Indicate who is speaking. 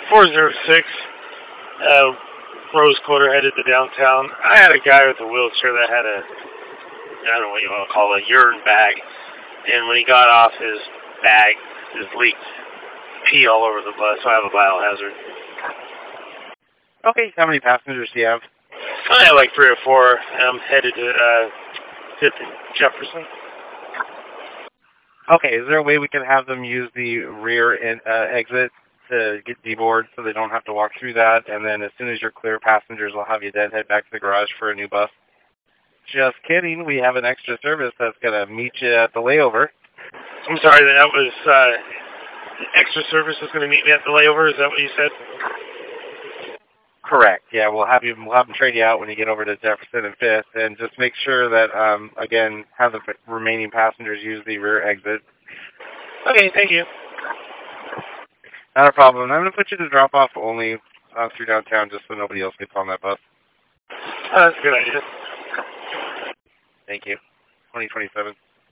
Speaker 1: 406, Rose Quarter headed to downtown. I had a guy with a wheelchair that had I don't know what you want to call it, a urine bag. And when he got off, his bag just leaked pee all over the bus, so I have a biohazard.
Speaker 2: Okay, how many passengers do you have?
Speaker 1: I have like 3 or 4. I'm headed to 5th and Jefferson.
Speaker 2: Okay, is there a way we can have them use the rear exit to get deboard so they don't have to walk through that, and then as soon as you're clear, passengers will have you then head back to the garage for a new bus? Just kidding, we have an extra service that's going to meet you at the layover.
Speaker 1: I'm sorry, that was, extra service is going to meet me at the layover, is that what you said?
Speaker 2: Correct, yeah, we'll have them trade you out when you get over to Jefferson and 5th, and just make sure that, again, have the remaining passengers use the rear exit.
Speaker 1: Okay, thank you.
Speaker 2: Not a problem. I'm going to put you to drop off only through downtown just so nobody else gets on that bus.
Speaker 1: That's a good idea.
Speaker 2: Thank you. 2027.